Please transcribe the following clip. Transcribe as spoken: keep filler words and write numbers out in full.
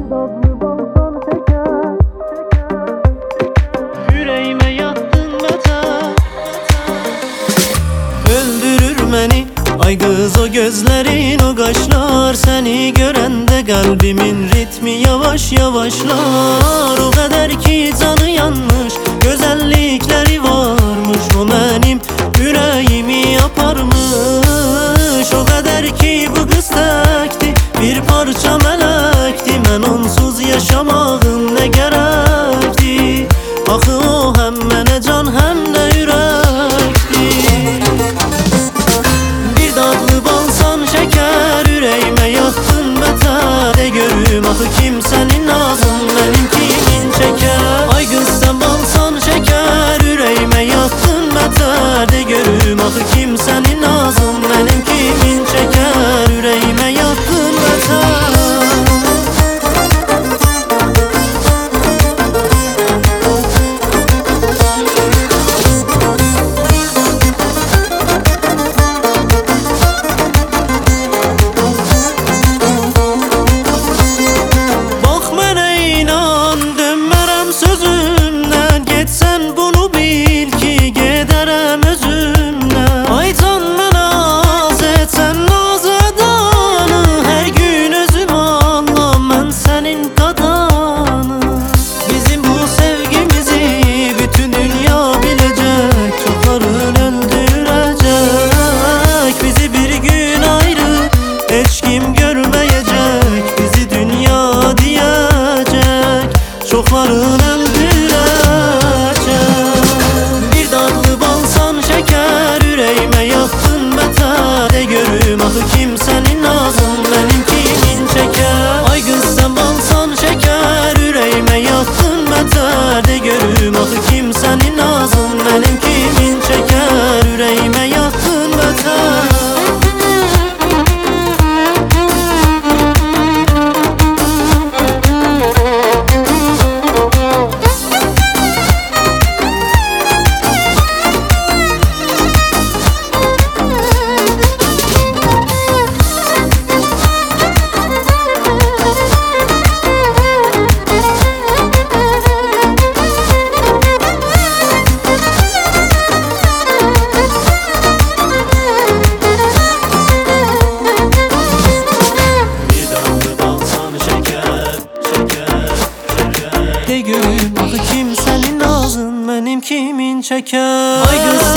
tatlı balsan şeker, yüreğime yattın beter. Öldürür beni ay kız o gözlerin, o kaşlar. Seni görende kalbimin ritmi yavaş yavaşlar. O kadar ki canı yanmış, güzellikleri varmış. O benim yüreğimi yaparmış. O kadar ki bu kız tekti, bir parça melekti. Ben onsuz yaşamağım ne gerekti. Axı o hem mənə can hem de yürekti. Bir dadlı balsan şeker, yüreğime yaktın beter. De görüm axı kimsenin nazın benim kimin çeker. Ay kız sen balsan şeker, yüreğime yaktın beter. De görüm axı kimsenin nazın benim kimin çeker. Yüreğime yaktın beter. Çokların öldürecek. Bir dadlı balsan şeker, yüreğime yaktın beter. De görüm axı kimsenin nazın benim kimin çeker. Ay kız sen balsan şeker, yüreğime yaktın beter. De görüm axı kimsenin nazın benim kimin çeker. Yüreğime yaktın beter. De görüm axı kimsenin nazın benim kimin çeker. Ay kız